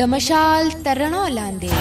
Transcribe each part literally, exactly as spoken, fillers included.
د مشال تر رڼا لاندې.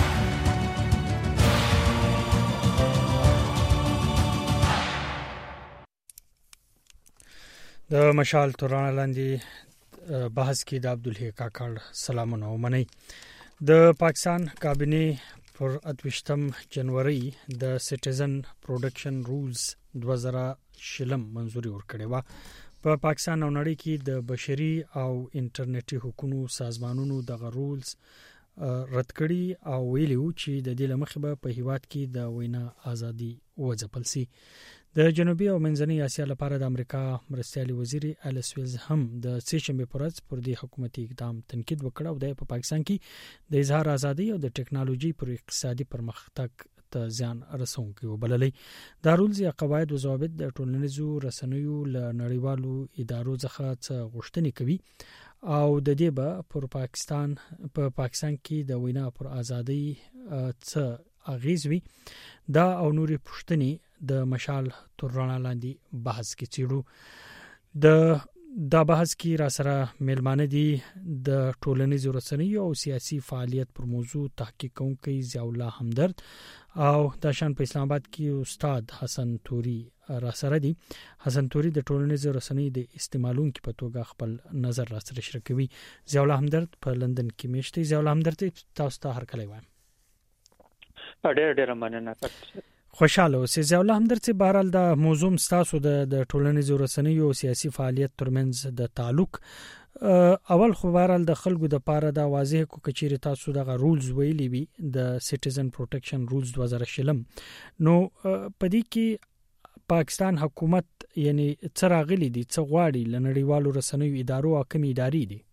د مشال تر رڼا لاندې بحث کې د عبدالحی کاکړ سلامونه ومني. د پاکستان کابینه پر اتوشتم جنوري د سټیزن پروډکشن رولز دوه زره شلم منځوري ورکړې و. په پاکستان او نړۍ کې د بشري او انټرنیټي حقوقو سازمانونو د رولز رد کړي او ویلي چې د دې لمخې به په هیواد کې د وینا ازادي وځپل شي. د جنوبي او منځنۍ اسیا لپاره د امریکا مرستيالي وزیر الیس ویلز هم د سیشنبه پر ورځ پر دې حکومتي اقدام تنقید وکړ او د په پاکستان کې د اظهار ازادي او د ټکنالوژي پر اقتصادي پرمختګ ته ځان رسونکي وبللې. د رولز یا قواعد او ضوابط د ټولنیزو رسنیو له نړیوالو ادارو څخه غوښتنې کوي او د دې به پر پاکستان په پا پاکستان کې د وینا پر ازادي څخه اغیز وي. دا او نورې پوښتنې د مشال تر رڼا لاندې بحث کې چیرو. د دا بحث کې را سره ملمانه دي د ټولنیزو رسنیو او سیاسي فعالیت پر موضوع تحقیق کوونکی ضیاء الله همدرد او د شان په اسلام آباد کې استاد حسن توري را سره دي. حسن توري د ټولنیزو رسنیو د استعمالونکو په توګه خپل نظر را سره شریکوي. ضیاء الله همدرد په لندن کې میشته. ضیاء الله همدرد تاسو ته هر کله وایم. ډېر ډېر مننه. خوشاله اوسئ. ضیاء الله همدرد چې بهرحال د موضوع ستاسو د ټولنیزو رسنیو او سیاسي فعالیت ترمنځ د تعلق اول خو بهرحال د خلکو د پاره دا واضح کو کچېره تاسو د رولز ویلي وي د سټیزن پروټیکشن رولز دوه زره شلم نو پدې کې پاکستان حکومت یعنی څراغلي دي څو غواړي لنړیوالو رسنیو ادارو او کمی ادارې دي.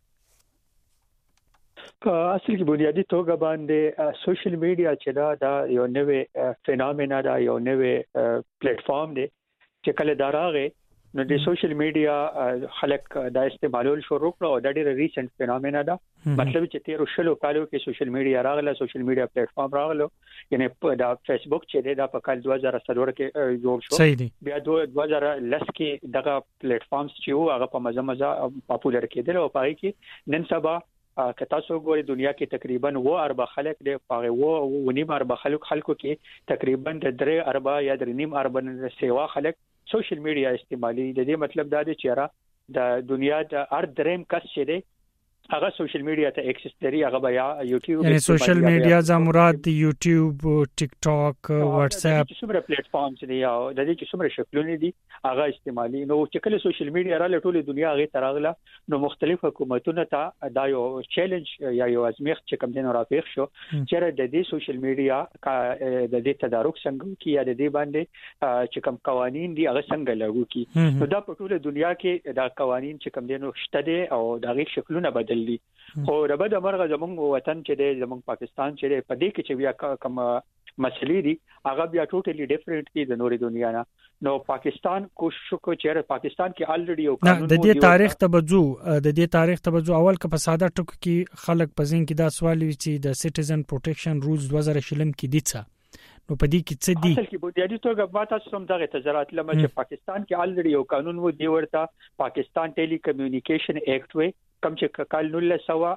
په اصل کې بنیادی توګه باندې سوشل میډیا چې دا د یو نوې فینومنا دا یو نوې پلیټ فارم دی چې کله دراغه نو د سوشل میډیا خلک دا استعمالول شروع کړو او دا ډېر ریسنت فینومنا ده. مطلب چې تیر شلو کالو کې سوشل میډیا راغله، سوشل میډیا پلیټ فارم راغلو، یعنی دا فیسبوک چې دا په کال دوه زره څلور کې جوړ شو. بیا دوه زره لس کې دغه پلیټ فارمز چې وو هغه په مزه مزه پاپولر کېدل او پای کې نن سبا که تاسو ګورئ دنیا کې تقریبا و اربع خلک دی پاره و ونیم اربع خلک خلکو کې تقریبا د درې اربع یا درې نیم اربع سیوا خلک سوشل میډیا استعمالي. د دې مطلب دا دی چې را د دنیا د ار دریم کس چې دی هغه سوشل میډیا ته اکسس لري. هغه بیا یوټیوب یعنی سوشل میډیا ز مراد دی یوټیوب، ټیک ټاک، واتس اپ، څومره پلیټ فارمز دي او د دې چې څومره شکلونه دي هغه استعمالي. نو چې کله سوشل میډیا را لټولې دنیا هغه تراغله نو مختلف حکومتونه ته دا یو چیلنج یا یو ازمیخت چې کوم دین رافیق شو چې د دې سوشل میډیا د دې تدارک څنګه کی یا د دې باندې چې کوم قوانين دي هغه څنګه لاګو کی. نو دا په ټوله دنیا کې دا قوانين چې کوم دین شته دي او دا غي شکلونه بدل دي. خو ربه د مرغه زمونږ وطن چې دی زمونږ پاکستان چې دی په دې کې چې بیا کوم مسلې دي هغه بیا ټوټلی ډیفرنٹ دي د نوري دنیا نه. نو پاکستان کوشش وکړي چې پاکستان کې الریډي یو قانون د دې تاریخ ته بجو د دې تاریخ ته بجو اول که په ساده ټکو کې خلک پزین کې دا سوال وی چې د سټیزن پروټیکشن رولز دوه زره شلم کې دي څه نو په دې کې څه دي. اصل کې بنیادی توګه ما تاسو هم دغه تجربات لمه چې پاکستان کې الریډي یو قانون وو دی ورته پاکستان ټیلی کمیونیکیشن ایکټ وې کم چې کال نولس سوه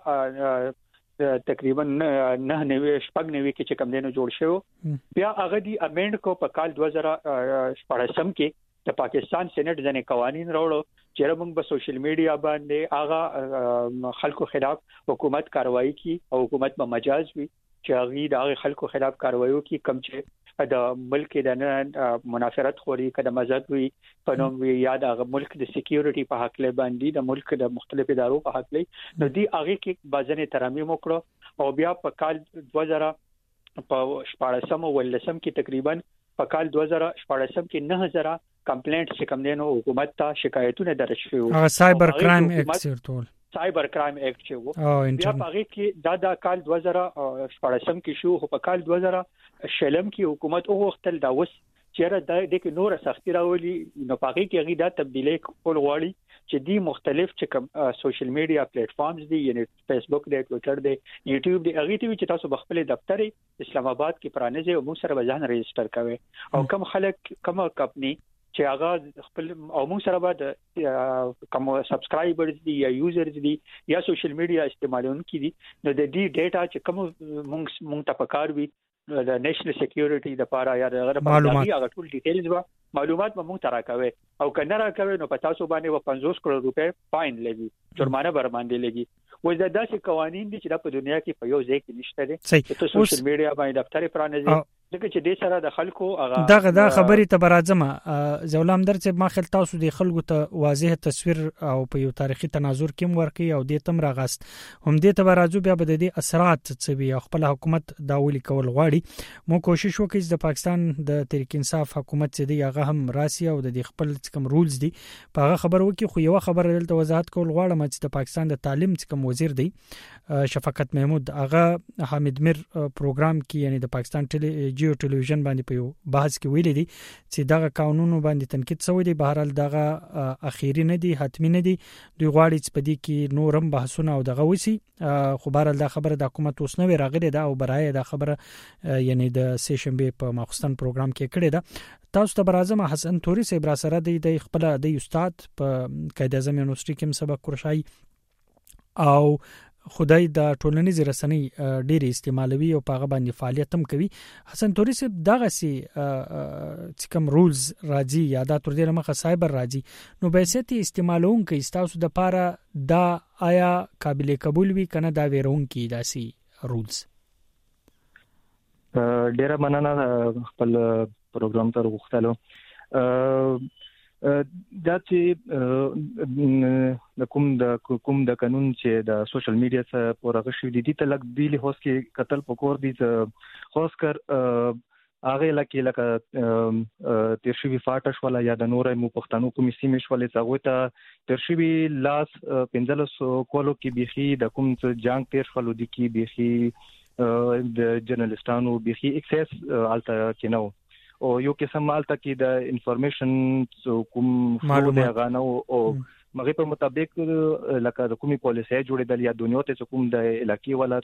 تقریبا نه نوي شپږ نوي کې چې کم دینو جوړ شو. بیا هغه دی امند کو په کال دوه زره شپږم کې د پاکستان سېنات ځنې قوانين راوړو چې موږ په سوشل میډیا باندې هغه خلکو خلاف حکومت کاروایی کی او حکومت په مجاز وي چې هغه د خلکو خلاف کاروایو کی کم چې د ملک د منافرت خوري کده مزد وي پنوم وي یا د ملک د سکیورټي په حق له باندې د ملک د مختلف ادارو په حق له نو دی هغه کې بازنه ترامیم وکړو او بیا په کال دوه زره په شپږم ولسم کې تقریبا په کال دوه زره شپږم کې نه هزار کمپلینټ چې کوم دینو حکومت ته شکایتونه درج شوي. سایبر کرائم ایکټ ورته سایبر کرائم ایکټ چې وو بیا هغه کې دا د کال دوه زره شپږم کې شو. خو په کال دوه زره شلم کې حکومت وغوښتل دا وس چیرې د دې کې نور سختي راولي نو پاره کې هغه د تبدیلی کول غواړي چې دی مختلف چې کوم سوشل میډیا پلیټ فارمز دي یعنی فیسبوک دی، ټوئیټر دی، یوټیوب دی، هغه ته چې تاسو بخپل دفتر اسلام آباد کې پرانیزه او موږ سره ځان ريجستره کوي او کوم خلک کوم کمپنی چې هغه خپل او موږ سره به کوم سبسکرایبرز دي یا یوزرز دي یا سوشل میډیا استعمالونکي دي نو د دې ډیټا چې کوم موږ موږ ته پکار وي د نېشنل سکیورټي د لپاره یا د معلومات هغه ټول ډیټیلز به معلومات به موږ ته راکوي او کنه راکوي نو په تاسو باندې و پنځوس کروڑ روپے فاین لګي جرمانه بر باندې لګي و دا داسې قوانين دي چې په دنیا کې په یو ځای کې نشته دي چې سوشل میډیا باندې دفتر پرانځي ځکه چې د سره د خلکو هغه دغه د خبرې ته برازمه زولام درڅ ما خل تاسو د خلکو ته واضح تصویر او په یو تاریخي تناظر کې ورکی او د تم راغست هم د ته برازو بیا بد دي اثرات څه وي خپل حکومت داولي کول غواړي مو کوشش وکړي د پاکستان د تحریک انصاف حکومت چې دی هغه هم راسي او د خپل کوم رولز دي په هغه خبر وکړي خو یو خبر دلته وضاحت کول غواړم چې د پاکستان د تعلیم کوم وزیر دی شفقت محمود هغه حامد میر پروګرام کې یعنی د پاکستان جیو ټلویزیون باندې په یو بحث کې ویلي دي چې دغه قانونونو باندې تنقید شوی دی بهر حال دغه اخیری نه دی حتمی نه دی دوی غواړي چې په دې کې نورم بحثونه او دغه وسی خو بهر حال دا خبره د حکومت اوس نه راغلي ده او برای دا خبره یعنی د سیشنبه په مخصوصن پروګرام کې کړی ده تاسو ته برازم حسن توري سي برا سره د خپل د استاد په قائد اعظم یونیورسيټي کې سبق ورشای او خدای د ټولنیز رسنۍ ډېری استعمالوي او په غو باندې فعالیت هم کوي حسن توري سي دغه سي چې کوم رولز راځي یا د تر دې مخه سایبر راځي نو به سيتي استعمالون کې تاسو د پاره دا آیا قابل قبول وي کنه دا ويرون کې داسي رولز ډیره مننه خپل پروګرام ته وغوښتلو دا چې د کوم د کوم د قانون چې د سوشل میډیا څخه پورغه شوی دي ته لګ دی له هوس کې قتل پکور دي خاص کر هغه لکه لکه تیر شوی فاټش ولا یا د نورې مو پښتنو کومې سیمې شولې څنګه ته تیر شوی لاس پنځلس کولو کې بيخي د کوم جنگ تیر شولو دي کې بيخي د جرنالستانو بيخي اکسس الته کې نو او یو قسم مالته کې د انفارمیشن کوم معلومات غانو او مغه په مطابق لکه د کومي پالیسي جوړېدل یا دنیا ته کوم د علاقې ولا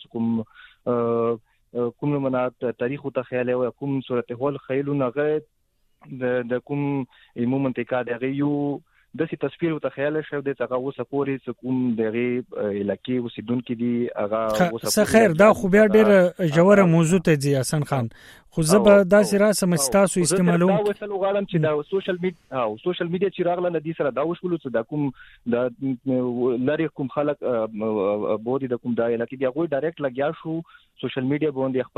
کوم کوم منات تاریخ او تخیل او کوم صورتحال خیلو نغه د کوم ایمو منطقه دغه یو د سي تصویر او تخیل شو د تاغه وسه پورې کوم دغه علاقې وسیدونکو دي هغه وسه خیر دا خو بیا ډېر جوړه موضوع ته دي حسن خان خو زب دا سره سمستاسو استعمالو دا وسلو غالم چې دا سوشل میډیا او سوشل میډیا چې راغله ندي سره دا وشولو چې دا کوم د لری کوم خلک بودی د کوم دا علاقې دی غوي ډایرکټ لګیا شو سوشل میډیا باندې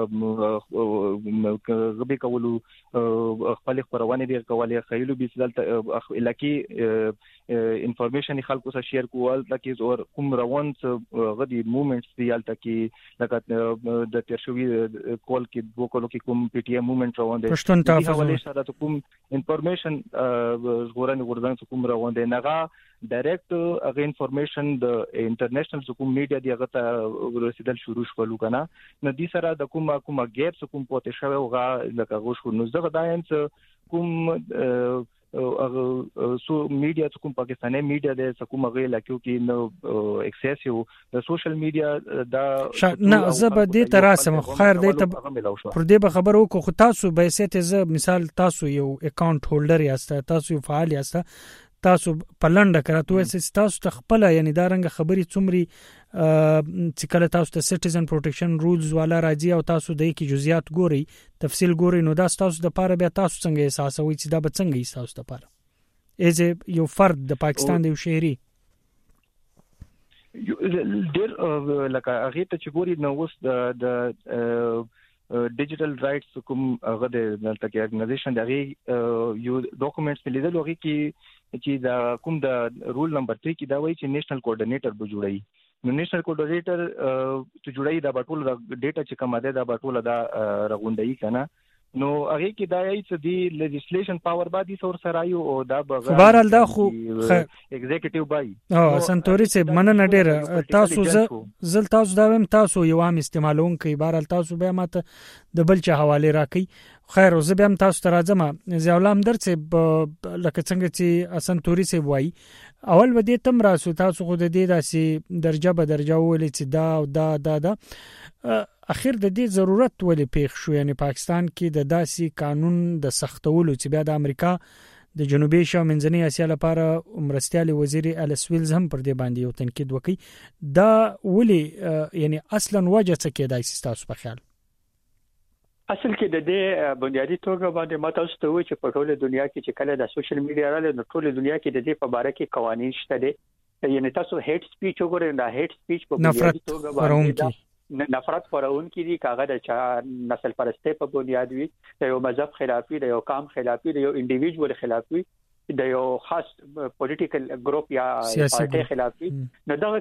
خپل غبي کولو خپل خبرونه دي کولې خیلو بيسلته علاقې انفارمیشن خلکو سره شیر کول تکي زور کوم روان غدي موومېنټس دی الته کې لکه د ترشوي کول کې وکولو کې کوم پی ټی ایم موومېنټ روان دي پښتون تاسو حواله سره کوم انفارمیشن زغورن غوردان کوم روان دي نغه ډایرکټ هغه انفارمیشن د انټرنیشنل کوم میډیا دی هغه ته رسیدل شروع شول کنه نو دي سره د کوم کوم ګیپس کوم پوتې شوی او لکه غوښ نو زغه داینس کوم او سو میډیا چې کوم پاکستاني میډیا د کوم غي لکه کې نو اکسسیو د سوشل میډیا دا نه زبر دې تراسم خیر دې ته پر دې به خبر وکړو خو تاسو به سيته ز مثال تاسو یو اکاونټ هولډر یاست تاسو یو فعال یاست تاسو پلنډه کراتو اس تاسو تخپل یعنی دا رنګ خبري څومري چې کله تاسو ته سټیزن پروټیکشن رولز والا راځي او تاسو د کی جزئیات ګوري تفصیل ګوري نو دا تاسو د پاره بیا تاسو څنګه احساسوي چې دا به څنګه تاسو ته پاره ایز یو فرد د پاکستان د شهري ډېر لکه هغه ته چې ګوري نو اوس د ډیجیټل رائټس کوم هغه د دلته کې ارګنایزیشن دغه یو ډاکومېنټس لیدل هغه کې چې دا کوم د رول نمبر تhree کې دا وایي چې نېشنل کوارډینیټر به جوړي نو نېشنل کوارډینیټر چې جوړي دا ټول ډیټا چې کومه ده دا ټول دا رغونډي کنه نو هغه کې دا یی چې دی لیجسلیشن پاور باندې سور سره یو او دا بهرال دا خو ایگزیکټیو بای او سنتوري سه مننه ډېر تاسو زل تاسو دا ویم تاسو یو عام استعمالون کوي بهرال تاسو به ماته د بل چا حواله راکې خیر زه به هم تاسو ته راځم زیولام درڅ لکه څنګه چې سنتوري سه وای اول ودی تم راسو تاسو خو د دې داسې درجه به درجه ولې چې دا او دا دا دا اخر د دې ضرورت ولې پیښ شو یعنی پاکستان کې د داسې قانون د سختولو چې بیا د امریکا د جنوبي ایشیا منځنۍ اسیا لپاره مرستيال وزیر الیس ویلز هم پر دې باندې یو تنقید وکړي. دا ولي یعنی اصلا وجه څه کېدای شي تاسو په خیال؟ اصل کې د دې بنیادی توګه باندې ما تاسو ته وایي چې په ټوله دنیا کې چې کله د سوشل میډیا راغله نو ټوله دنیا کې د دې په اړه کې قوانين شته دي. یعنی تاسو هیټ سپیچ وګورئ دا هیټ سپیچ په بنیادی توګه باندې نفرت خورون کې دي کاغه د چا نسل پرسته په بنیاد وي د یو مذهب خلافي د یو قوم خلافي د یو انډیویډوال خلافي د یو خاص پولیټیکل ګروپ یا پارټي خلافي نو دا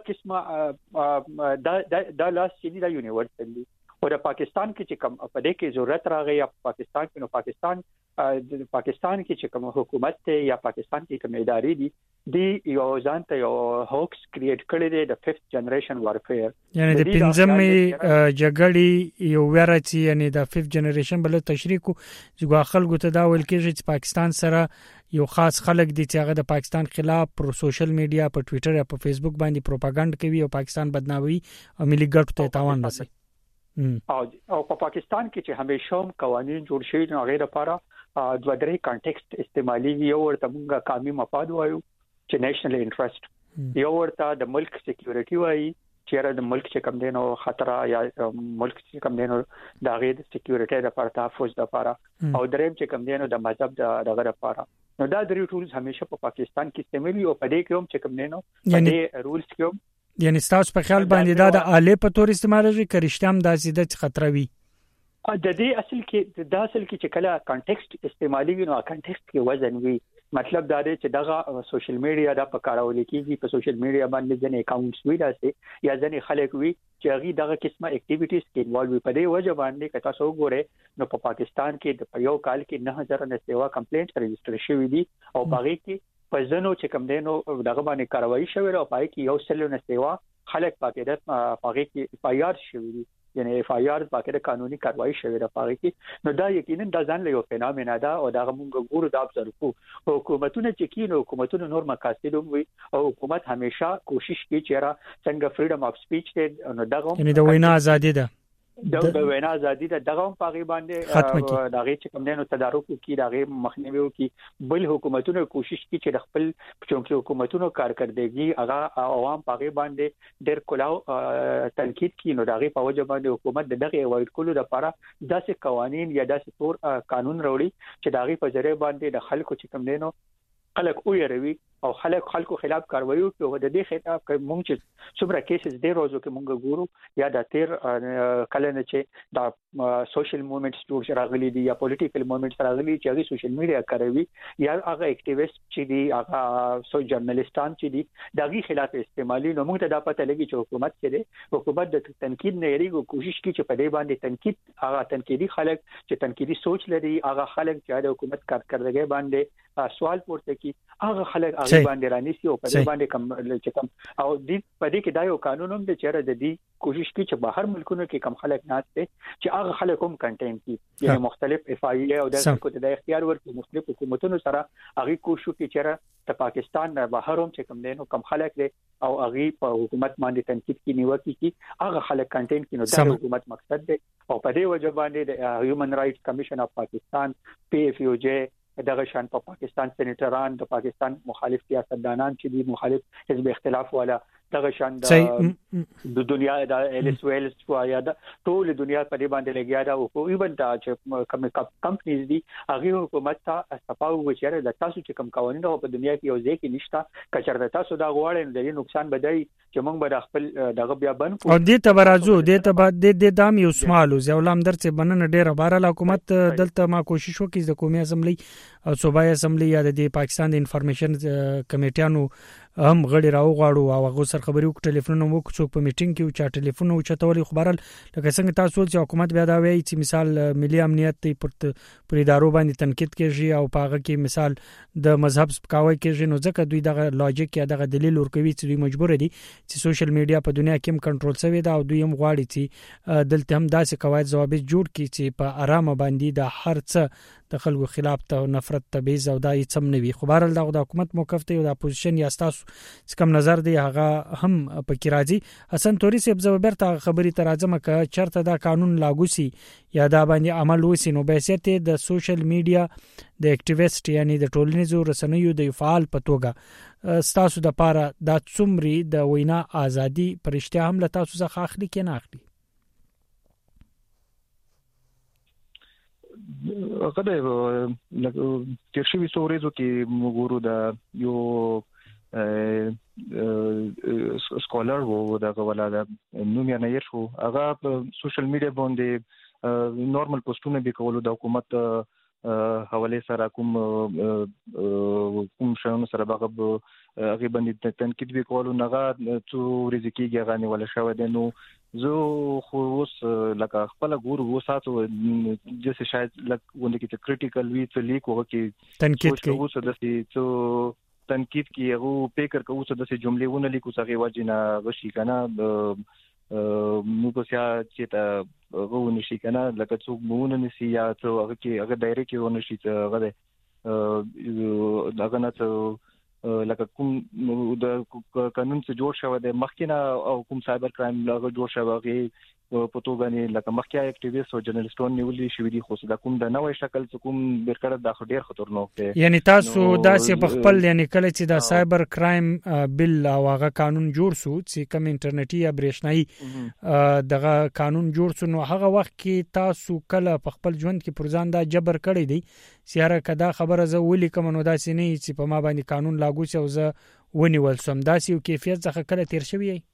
قسمه دا دا لاس چې دا یونیورسل دي. او د پاکستان کې چې کوم په دې کې ضرورت راغی یا پاکستان کې نو پاکستان د پاکستان کې چې کوم حکومت ته یا پاکستان کې کوم ادارې دي دی یو ځان ته یو هوکس کریټ کړی دی د فifth جنریشن وارفیر یعنی د پنځمې جګړې یو ورته یعنی د فifth جنریشن بل تشریح کو چې خلکو ته دا ویل کېږي چې پاکستان سره یو خاص خلک دي چې هغه د پاکستان خلاف پر سوشل میډیا په ټوئیټر یا په فیسبوک باندې پروپاګاندا کوي او پاکستان بدناموي او ملي ګټو ته تاوان رسوي. او او په پاکستان کې چې همیشه هم قوانين جوړ شوي نو غیر لپاره د ودرې کانټیکست استعمالي یو ورته موږ قومي مفاد وایو چې نېشنل انټرست یو ورته د ملک سکیورټي وایي چې د ملک چې کم دینو خطر یا ملک چې کم دینو د غیر سکیورټي لپاره تحفظ لپاره او دریم چې کم دینو د مذهب دغه لپاره نو دا درې ټولز همیشه په پاکستان کې استعمالي او په دې کې هم چې کم دینو په دې رولز کې یعنی تاسو په خیال باندې دا د آله په تور استعمالږي کرشتام د زیات خطر وي؟ د دې اصل کې د اصل کې چې کله کانټیکست استعمالي وي نو کانټیکست کې وزن وي. مطلب دا دی چې دغه سوشل میډیا د پکارول کېږي په سوشل میډیا باندې ځنې اکاونټس وي داسې یا ځنې خلک وي چې هغه دغه قسمه اکټیویټیز کې انوالو وي. په دې وجه باندې که تاسو وګورئ نو په پاکستان کې د یو کال کې نه هزار نه سیوا کمپلینټ ريجستره شوې دي او باغې کې په ځنو چې کم دینو دغه باندې کاروایی شوې او پای کې یو سلونه سیوا خلک باقاعده باغې کې اف آی آر شوې دي یعنی اف آی آر باقاعده قانوني کاروایی شوې ده باغې کې. نو دا یقینا د ځان له یو فینومنا ده او دا موږ ګورو د ابزرو کو حکومتونه چې کینو حکومتونه نور مقاصد وي او حکومت همیشه کوشش کوي چې را څنګه فریډم اف سپیچ ته نو دغه یعنی د وینا ازادي ده د وینا ازادي د دغه په غي باندې دغه چې کوم دینو تدارک کی دغه مخنیوي کی بل حکومتونو کوشش کی چې د خپل چونکه حکومتونو کارکړدګي هغه عوام په غي باندې ډېر کلاو تنقید کی نو دغه په وجه باندې حکومت دغه وایډ کولو لپاره داسې قوانين یا داسې تور قانون راوړي چې دغه په ذریعہ باندې د خلکو چې کوم دینو خلک ویروي او خلک خلکو خلاف کاروي او د دې خلاف کوم چې څومره کیسز ډېر روزو کې مونږ ګورو یا د تیر کله نه چې د سوشل موومېنټس جوړ راغلي دي یا پولیټیکل موومېنټس راغلي چې هغه سوشل میډیا کوي یا هغه اکټیویست چې دي هغه سو جرنالستان چې دي دغه خلاف استعمالي نو موږ ته دا پته لګي چې حکومت کې دي حکومت د تنقید نه لري کوشش کوي چې په دې باندې تنقید هغه تنقیدي خلک چې تنقیدي سوچ لري هغه خلک چې د حکومت کارکړدګي باندې سوال پورته کوي هغه خلک هغه باندې رانیسي او په دې باندې کم چې کم او دې په دې کې دا یو قانون هم د چیرې د دې کوشش کوي چې بهر ملکونو کې کم خلک ناشته چې هغه خلک هم کنټین کوي یعنی مختلف اف آی ای او د کو د اختیار ورکړي مختلف حکومتونو سره هغه کوشش کوي چې د پاکستان نه بهر هم چې کم دینو کم خلک دي او هغه په حکومت باندې تنقید کوي نیوکه کوي هغه خلک کنټین کوي نو د حکومت مقصد دی او په دې وجه باندې د هیومن رائټس کمیشن اف پاکستان پی ایف یو جے دغه شان په پاکستان سېنیټران د پاکستان مخالف سیاستدانان چې دي مخالف حزب اختلاف والا دغه شان د دنیا د الیس ویلز یا د ټول دنیا په دې باندې لګیا دا او ایون دا چې کوم کمپنیز دي هغه حکومت ته استفاده وکړي د تاسو چې کوم قوانين په دنیا کې یو ځای کې نشته کچر تاسو دا غواړئ د نقصان بدای چې موږ به خپل دغه بیا بند او دې ته برازو دې ته بعد دې دام یو سمالو زولام درته بننه ډیره بار حکومت دلته ما کوشش وکړي د قومي اسمبلی او صوبایي اسمبلی یا د پاکستان د انفارمیشن کمیټیانو هم غړي راو غواړو او هغه سره خبري وکړو ټلیفون مو څوک په میټینګ کې او چا ټلیفون او چتولې خبرل لکه څنګه تاسو چې حکومت بیا دا وایي چې مثال ملي امنیت پر پر ادارو باندې تنقید کوي او په هغه کې مثال د مذهب سپکاوي کوي نو ځکه دوی دغه لاجیک یا دغه دلیل ورکوي چې دوی مجبور دي چې سوشل میډیا په دنیا کې هم کنټرول شوی دا او دوی هم غواړي چې دلته هم داسې قواعد ضوابط جوړ کړي چې په آرامه باندې د هر څه د خلکو خلاف ته نفرت تبعیض او دای سم نه وي. خو بهرحال د حکومت موقف ته او د اپوزیشن یا تاسو کوم نظر دی هغه هم پکې راځي. حسن توري صاحب زو برته خبري تر اعظم ک چرته دا قانون لاګو سي یا دا باندې عمل وسی نو به سیته د سوشل میډیا د اکټیویسټ یعنی د ټولنیزو رسنیو د فعال پتوګه ستاسو د پاره د څومري د وینا ازادي پرشته هم له تاسو څخه اخلي کې نه اخلي؟ هغه د تیر شوي څو کې موږ د یو سکولر وو دغه ولاده نوم یې نه یې شو هغه په سوشل میډیا باندې نورمال پوسټونه به کولو د حکومت حواله سره کوم کوم شاون سره هغه هغه باندې تنقید به کولو نغه څو ریزکیږي غانې ولا شو د نو زه خو اوس لکه خپل ګور وساتو چې شاید لکه ونه کې کریټیکل وی څه لیک وو کې تنقید کوي اوس د څه تنقید کې هغه فکر کوو چې د جملې ونه لیکو څنګه وجنه غشي کنه نو په سیا چې تا غوونه شي کنه لکه څوک مونږ نه سي یا څو هغه کې هغه دایره کې ونه شي څه هغه دغه نه لکه کوم د قانون څخه جوړ شوی د مخکینه او کوم سایبر کرایم لغه جوړ شوی په تو باندې لکه مخکیا اکټیویسټ او جرنالستون نیولې شوی دي خو دا کوم د نوې شکل څخه کوم برکړه د ډیر خطرناک دی. یعنی تاسو داسې په خپل یعنی کله چې د سایبر کرایم بل او هغه قانون جوړ شو چې کوم انټرنیټي یا برېښنايي دغه قانون جوړ شو نو هغه وخت کې تاسو کله په خپل ژوند کې پرځان دا جبر کړی دی سیاره کدا خبره زه ولي کوم نو داسې نه چې په ما باندې قانون لاګو شي او زه ونیول سم داسې یو کیفیت څخه کله تیر شوی دی؟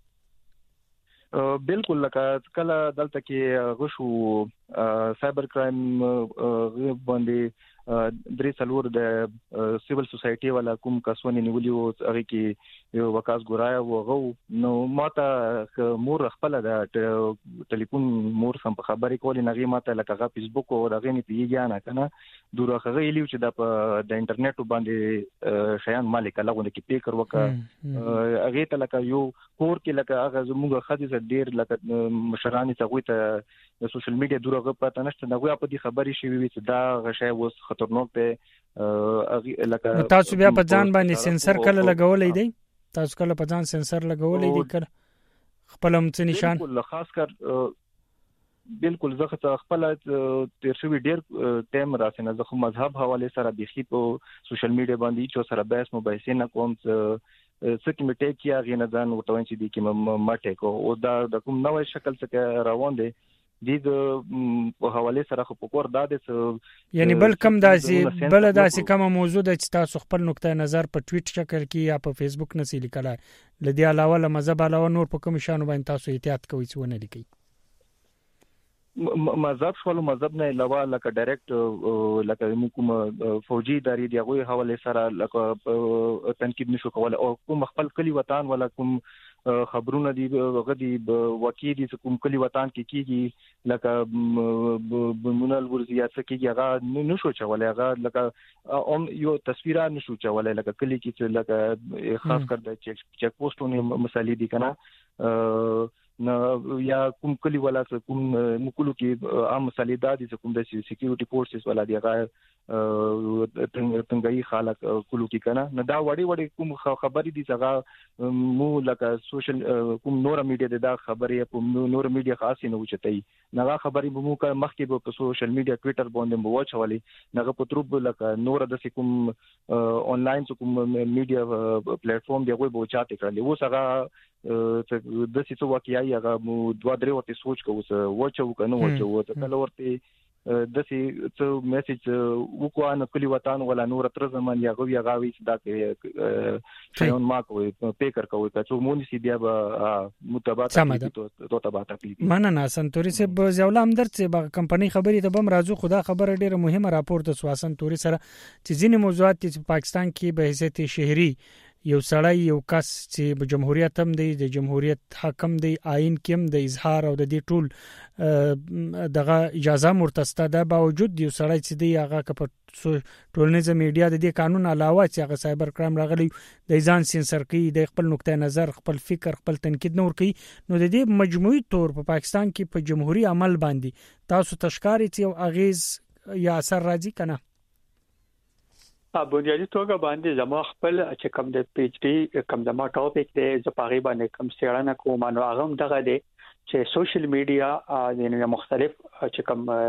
بالکل لکه کله دلته کې غشو سایبر کرایم باندې درې څلور د سیول سوسايټي والا کوم کسونه نیولې او هغه کې یو وکاس ګورایا وغو نو ماته مور خپل د ټلیفون مور سم خبرې کولې نغې ماته لکه فیسبوک او دغه نه پیږي نه کنه دوره هغه لیو چې د د انټرنیټ باندې شیان مالک لغونه کې پیکر وکړه هغه ته لکه یو کور کې لکه هغه زموږ خدي ډیر لکه مشرانی څنګه ته د سوشل میډیا دغه پته نشته نغوی په دې خبرې شي وي چې دا غشای وس خطرناک دی لکه تاسو بیا په ځان باندې سنسر کله لګولې دی تاسو کله په ځان سنسر لګولې دی کله خپل هم څه نشان بالکل خاص کر بالکل زه خپل تیر شوی ډیر ټیم راسنه زه مذهب حواله سره بيخي په سوشل میډیا باندې چې سره بحث مباحثه نه کوم څه کې مټه کیه غي نه ځان وټوي چې دي کې ماټه کو او دا د کوم نوې شکل څخه روان دي د په حواله سره خو پکور دادې یعنی بل کم داسې بل داسې کوم موضوع د تاسو خپل نقطه نظر په ټویټ شکل کې یا په فیسبوک نسی لیکلای لدی علاوه له مذهب علاوه نور په کوم شانو باندې تاسو احتیاط کوئ چې ونه لیکي؟ مذهب شوالو مذهب نه علاوه لکه ډایرکټ لکه کوم فوجي ادارې دی هغه حواله سره لکه تنقید نشو کول او کوم خپل کلی وطن ولا کوم خبرونه دی غدي وکیل دي کوم کلی وطن کې کیږي لکه بمونل ورزيات کېږي هغه نشو چولای هغه لکه ام یو تصویره نشو چولای لکه کلی کې لکه خاص کر د چیک چیک پوسټونه مسالې دي کنه نو یا کوم کلی ولا کوم مکلو کې عام مسالې دادي کوم د سکیورټي فورسز ولا دی هغه څنګه خلک کلو کې کنه نه دا وړي وړي کوم خبرې دي څنګه مو لکه سوشل کوم نور میډیا دا خبرې په نور میډیا خاص نه وچتای نه خبرې مو مخکې په سوشل میډیا ټوئیټر باندې مو وچولي نه په تروب لکه نور د کوم آنلاین کوم میډیا پلیټ فارم دی هغه به چاته کړل و څنګه د څه واقعي هغه مو دوه درې ورته سوچ کوو وچو کنه وچو ته کله ورته د څه څه میسج وکړه نو کلی وطن ولا نور تر زمان یا غوي غاوي دا کې شیون ما کوي پیکر کوي چې مونږ سي بیا به متابعت تو تابعت کوي مننه سنتوري سه بزولام درته به کمپنی خبرې ته بم راځو خدا خبره ډیره مهمه راپور د سواسن توري سره چې ځینې موضوعات چې پاکستان کې به حیثیت شهري یو سړی یو کس چې په جمهوریت هم دی د جمهوریت حاکم دی آئین کې هم د اظهار او د دې ټول دغه اجازه مرتسته ده باوجود یو سړی چې دی هغه په ټولنیزه میډیا د دې قانون علاوه چې هغه سایبر کرایم راغلی د ځان سنسر کوي د خپل نقطه نظر خپل فکر خپل تنقید نور کوي نو د دې مجموعي تور په پاکستان کې په جمهوریت عمل باندې تاسو تشکاري چې یو اغیز یا اثر راځي کنه؟ په بنیادی توګه باندې زما خپل چې کوم د پی ایچ ډي کوم زما ټاپک دی زه په غیبه باندې کوم څېړنه کوم نو هغه هم دغه دی چې سوشل میډیا یعنی مختلف چې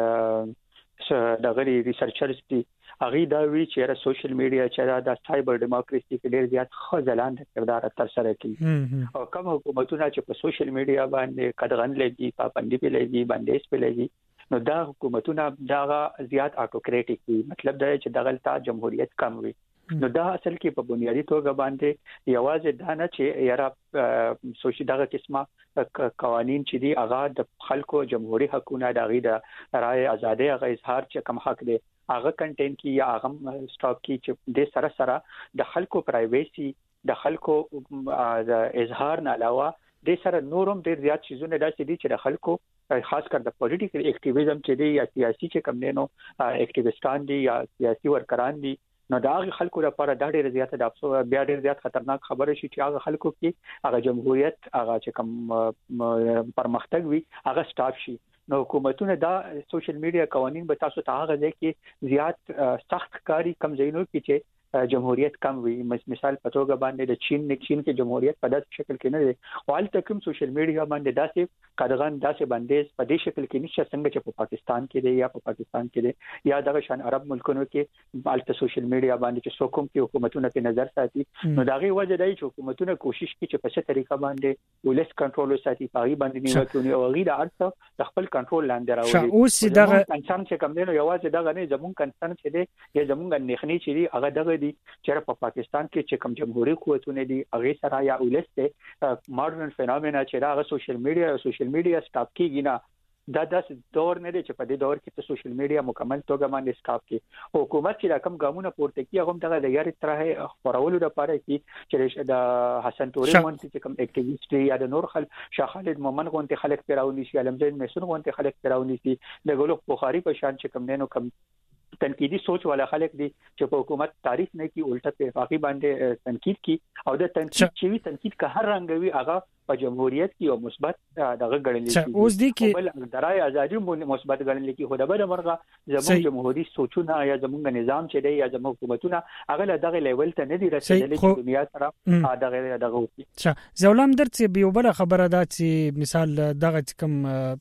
کوم دغه ریسرچرز دي هغه دا وی چې سوشل میډیا چې د سایبر دیموکراسي کې ډیر زیات خځلان کردار تر سره کوي او کوم حکومتونه چې په سوشل میډیا باندې قدغن لګي پابندي په لګي باندې په لګي نو دا حکومتونه دا زیات اټوکریټیک دي مطلب دا چې دغلطه جمهوریت کم وي نو دا اصل کې په بنیادی توګه باندې یوازې دا نه چې یاره سوشل دغه قسمه قوانين چې دي هغه د خلکو جمهوریت حقونه د غي د رائے ازادي هغه اظهار چې کم حق دي هغه کنټینټ کې یا هغه سټاپ کې چې د سره سره د خلکو پرایویسي د خلکو د اظهار نه علاوه د سره نورم ډیر زیات شیزونه داسې دي چې د خلکو خاص کر د پولیټیکل اکټیویزم چې دی یا سیاسي چې کوم نه نو اکټیویستان دي یا سیاسي ورکران دي نو دا خلکو لپاره دا ډیر زیات د افسوس بیا ډیر زیات خطرناک خبره شي چې هغه خلکو کې هغه جمهوریت هغه چې کوم پرمختګ وي هغه سٹاپ شي نو حکومتونه دا سوشل میډیا قوانين به تاسو ته هغه ځکه کې زیات سخت کاری کم ځینو کې چې جمهوریت کم وي مثال په توګه باندې د چین نه چین کې جمهوریت په داسې شکل کې نه دی او البته کوم سوشل میډیا باندې داسې قدغن داسې باندې په دې شکل کې نشه څنګه چې په پاکستان کې دی یا په پاکستان کې دی یا د شان عرب ملکونو کې البته سوشل میډیا باندې چې څوک کې حکومتونه په نظر ساتي نو دا غي وجه دی چې حکومتونه کوشش کوي چې په څه طریقه باندې ولس کنټرول وساتي پاغي باندې نیوکونه او غي د ارڅ د خپل کنټرول لاندې راوړي اوس دغه انسان چې کوم دی نو یوازې دغه نه زمون کنسرن چې دی یا زمون نخني چې دی هغه دغه دی چې په پاکستان کې چې کوم جمهوریت قوتونه دي هغه سره یا ولسته ماډرن فینومنا چې راغ سوشل میډیا او سوشل میډیا سٹاپ کیږي نه دا داس دور نه دی چې په دې دور کې ته سوشل میډیا مکمل توګه باندې سٹاپ کی حکومت چې رقم ګامونه پورته کی هغه دغه د یاري ترې خورولو لپاره کی چې د حسن توري مونږ چې کوم اکټیویسټ یا د نور خل شاه خالد مومن غونته خلک پیراونی شي علمزین میسون غونته خلک پیراونی شي د ګلو بخاری په شان چې کوم نه کوم تنقیدی سوچ والا خلک دي چې په حکومت تعریف نه کی الټه په واقعي باندې تنقید کی او د تنقید چې وی تنقید که هر رنګوي هغه په جمهوریت کې او مثبت دغه ګڼل کیږي اوس دي کې بل درای ازادي مثبت ګڼل کیږي خو د بل مرغه زموږ جمهوریت سوچونه یا زموږ نظام چې دی یا زموږ حکومتونه هغه دغه لیول ته نه دي رسیدلي چې دنیا سره دغه دغه وکړي. ښه زولم درته به یو بل خبره ده چې مثال دغه کوم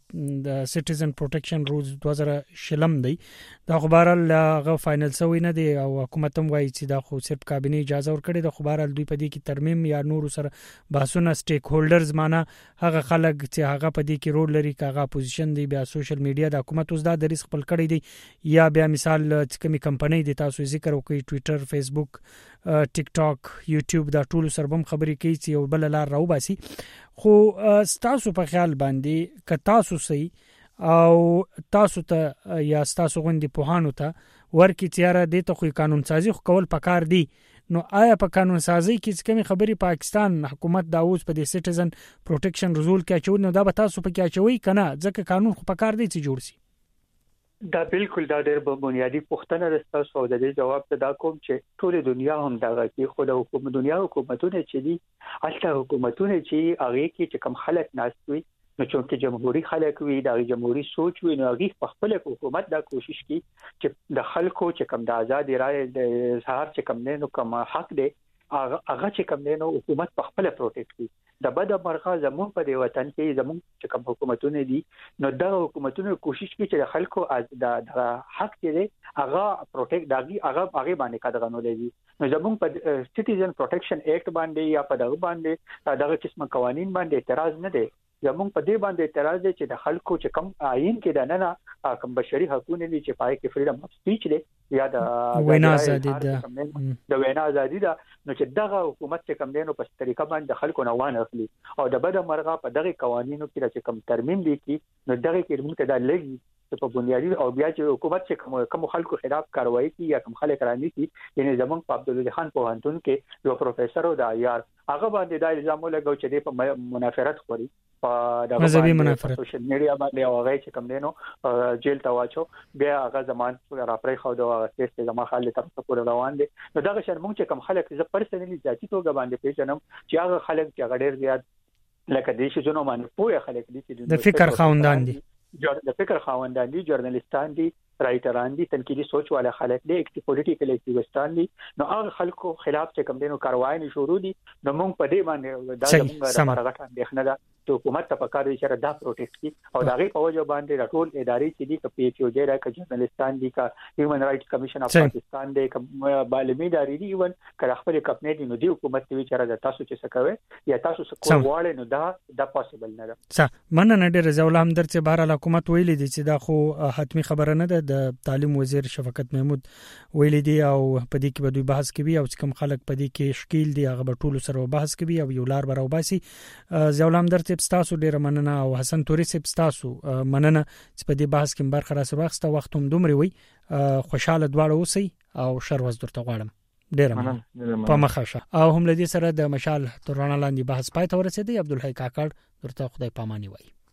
د سټیزن پروټیکشن رولز دوه زره شلم دی دا خبره له فائنل سوی نه دی او حکومت هم وایي چې دا خو صرف کابینه اجازه ورکړي د خبره دوی په دې کې ترمیم یا نور سره بحثونه سټیک هولډرز معنا هغه خلک چې هغه په دې کې رول لري کاغه پوزیشن دی بیا سوشل میډیا د حکومت اوس دا د ریسک خپل کړی دی یا بیا مثال چې کومي کمپنۍ دی تاسو ذکر وکړئ ټوئیټر فیسبوک ټیک ټاک یوټیوب دا ټول سربم خبرې کوي چې یو بل لار راو باسي خو تاسو په خیال باندې ک تاسو سي او تاسو ته یا تاسو غوندي پوهانو ته ورکی تیاره دي ته خو قانون سازي خو کول پکار دي نو آیا په قانون سازي کې کومې خبرې پاکستان حکومت دا اوس په دې سټیزن پروټیکشن رول کې چول نو دا به تاسو په کې اچوي کنه ځکه قانون خو پکار دي چې جوړ شي؟ دا بالکل دا ډېر بنیادی پوښتنه ده تاسو د دې جواب ته دا کوم چې ټول دنیا هم دا کوي خو د حکومت دنیا حکومتونه چې دي اصله حکومتونه چې هغه کې چې کم خلک ناشوي نو چې جمهوریت خلک وي د جمهوریت سوچ وي نو هغه په خپل حکومت دا کوشش کوي چې د خلکو چې کم د آزادي رائے د اظهار چې کم نه نو کوم حق دی هغه چې کم نه نو حکومت په خپل پروټیکټ کوي د بد مرغه زمون په دی وطن کې زمون چې کوم حکومتونه دي نو دا حکومتونه کوشش کوي چې خلکو د حق دی هغه پروټیکټ داږي هغه هغه باندې کډغنو لري نو زمون په سټیزن پروټیکشن ایکټ باندې یا په دغه باندې دغه قسمه قوانين باندې اعتراض نه دی زمون په دې باندې اعتراض دی چې د خلکو چې کم آئین کې د نه کم بشري حقوقونه دي چې پای کې فریډم اف سپیچ دی یا د وینا ازادي ده د وینا ازادي ده نو چې دغه حکومت چې کم دی نو په طریقه باندې خلکو نه وانه اخلي او د بده مرغه په دغه قوانینو کې چې کم ترمیم دي کی نو دغه کې موږ ته دا لګي په بنیادی او بیا چې حکومت چې کوم کوم خلکو خلاف کاروایی کوي یا کوم خلک رانی کوي یعنی زمون په عبدالله خان پوهنتون کې یو پروفیسور او دا یار هغه باندې دا الزام لګاو چې په منافرت خوري په دغه مذهبي منافرت سوشل میډیا باندې او هغه چې کوم دینو جیل ته واچو بیا هغه زمان را پرې خو دا کیسه زما خالد تر څو پورې روان دي نو دغه شرمون چې کوم خلک ز پرسنلی ذاتی توګه باندې پیژنم چې هغه خلک چې غډیر زیات لکه د شي جنو باندې پوهه خلک دي چې د فکر خاوندان دي د فکر خاوندان دي ژورنالیستان دي رائټران دي تنقیدي سوچ والا خلک دي اکټي پولیټیکل اکټیویستان دي نو هغه خلکو خلاف چې کوم دینو کاروایي شروع دي نو موږ په دې باندې دا موږ راغټه اندېښنه ده ته حکومت ته پکاره دي چې دا پروټیکټ کی او دا غي په وجه باندې ټول ادارې چې دي ک پی ایچ او جې را ک جرنالستان دي ک هیومن رائټس کمیشن اف پاکستان دي ک بالمی ادارې دي ون ک خپل کمپنی دي نو دی حکومت ته چې را تاسو چې څه کوي یا تاسو څه کوی واړې نو دا دا پوسیبل نه ده څه مننه ډېر زول هم درته بهر حکومت ویلي دي چې دا خو حتمی خبره نه ده د تعلیم وزیر شفقت محمود ویلي دي او په دې کې به دوی بحث کوي او کوم خلک په دې کې شکیل دي هغه به ټول سره بحث کوي او یو لار براو باسي زول هم درته تاسو ډیر مننه او حسن توري سپ تاسو مننه چې په دې بحث کې برخه را سره وخت وخت هم دومره وي خوشاله دواړه اوسئ او شر وز درته غواړم ډیر مننه په مخاشه او هم لدی سره د مشال ترانه لاندې بحث پای ته ورسېدی عبدالحی کاکړ درته خدای پاماني وای